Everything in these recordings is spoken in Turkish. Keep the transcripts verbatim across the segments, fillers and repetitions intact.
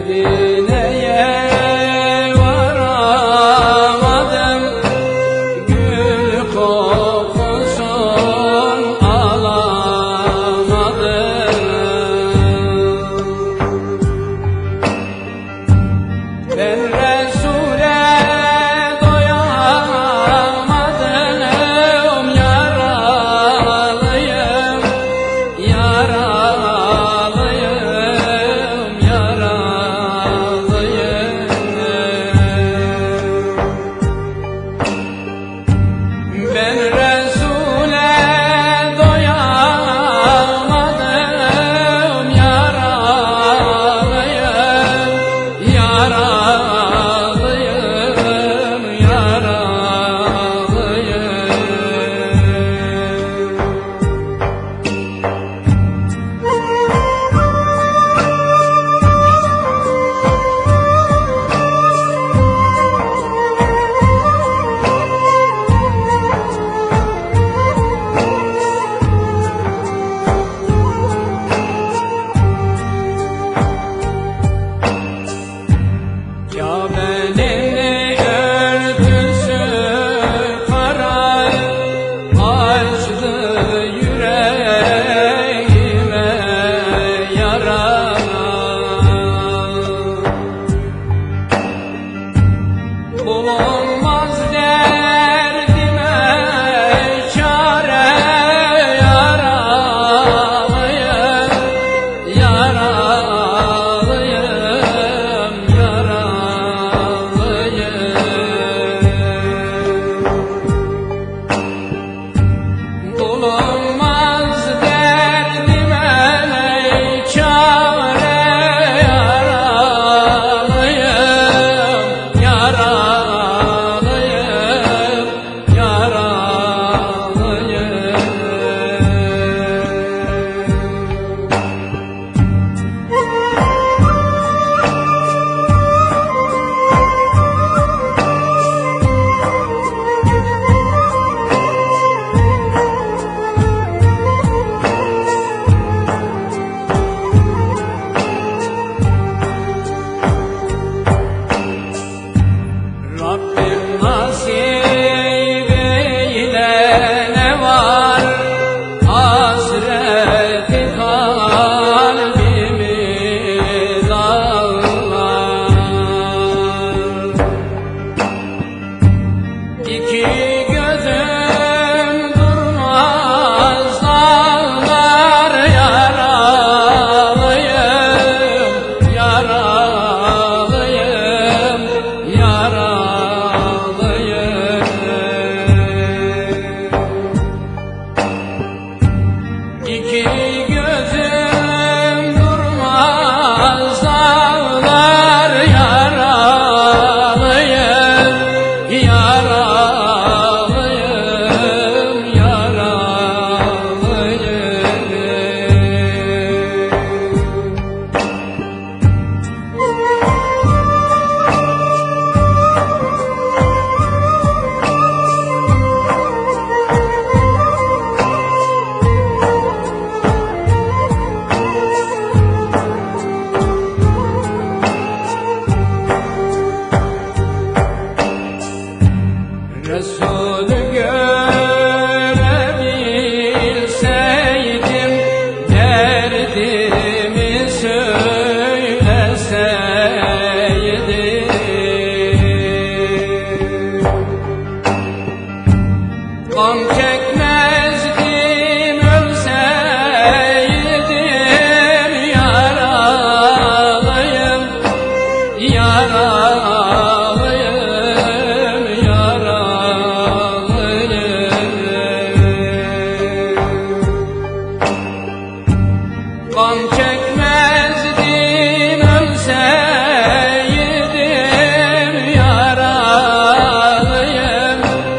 Medine'ye varamadım, gül kokusun alamadım. Ben Resul'e doyamadım, yaralıyım, yaralıyım, yaralıyım. Ben Resul'e doyamadım, yaralıyım, yaralıyım, Kabe'nin örtüsü kara açtı yüreğime yara. Bulunmaz derdime çare, yaralıyım, yaralıyım, yaralıyım. Bulunmaz derdime çare, yaralıyım, yaralıyım, yaralıyım. Rabbim nasip eyle, ne var hasreti kalbimi dağlar. İki gözüm durmaz dağlar, yaralıyım, yaralıyım, yaralıyım. İki gözüm durmaz dağlar, yaralıyım, yaralıyım, Resulü görebilseydim, derdimi söyleseydim. Gam çekmezdim ölseydim, yaralıyım, yaralıyım, yaralıyım. Gam çekmezdim ölseydim, yaralıyım,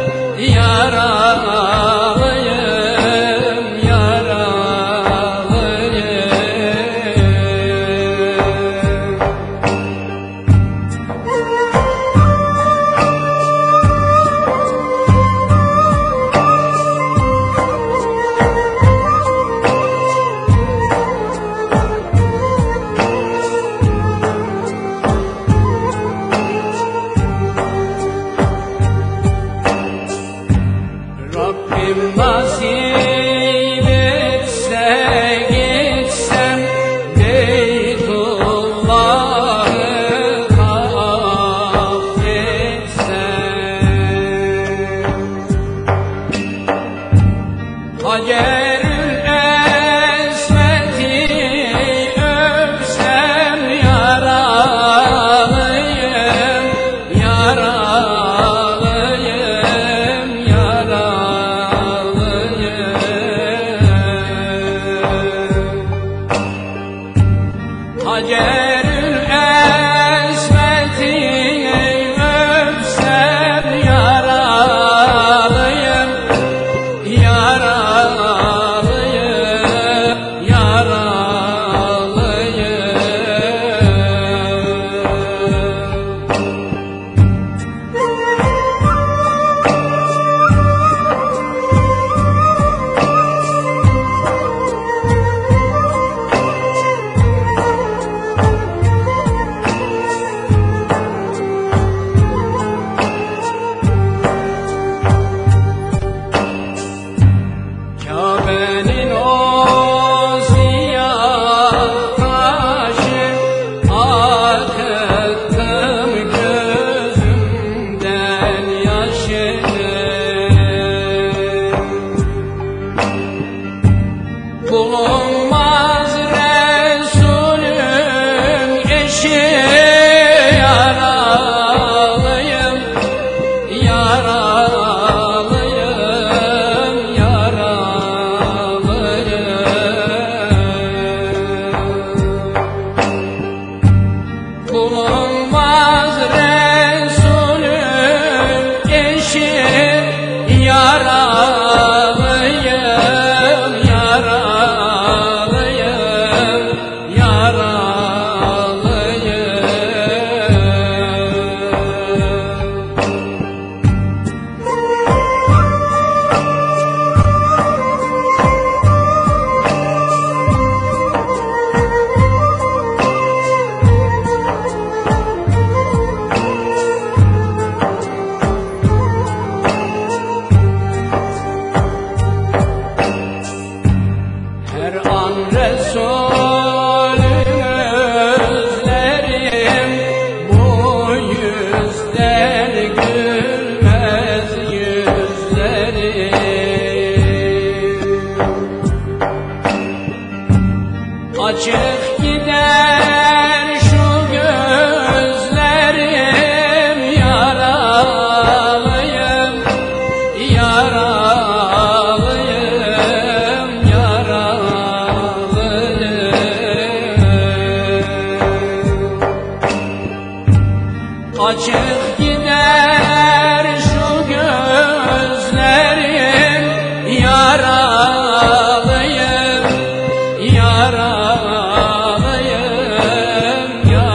yaralıyım, yaralıyım. Hacerül Esved'i öpsem yaralıyım, yaralıyım, yaralıyım. Kabe'nin o siyah taşı akıttım gözümden yaşını. Bulunmaz Resulüm eşi yaralıyım, yaralıyım, yaralıyım. Bulunmaz Resulüm eşi yaralıyım, yaralıyım, yaralıyım. Her an Resulünü özlerim, bu yüzler gülmez yüzlerim. Açık gider şu gözlerim, yaralıyım, yaralıyım, yaralıyım. Açık gider şu gözlerim, yaralıyım, yaralıyım,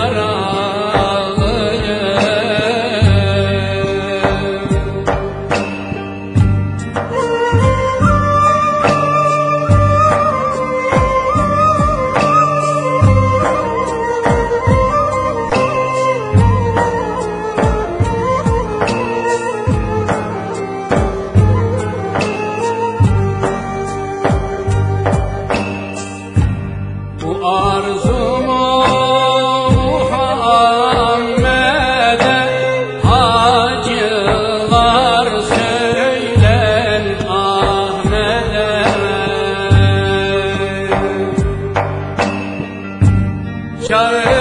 yaralıyım. Bu arzumu Muhammed'e hacılar söyler Ahmet'e. Çağır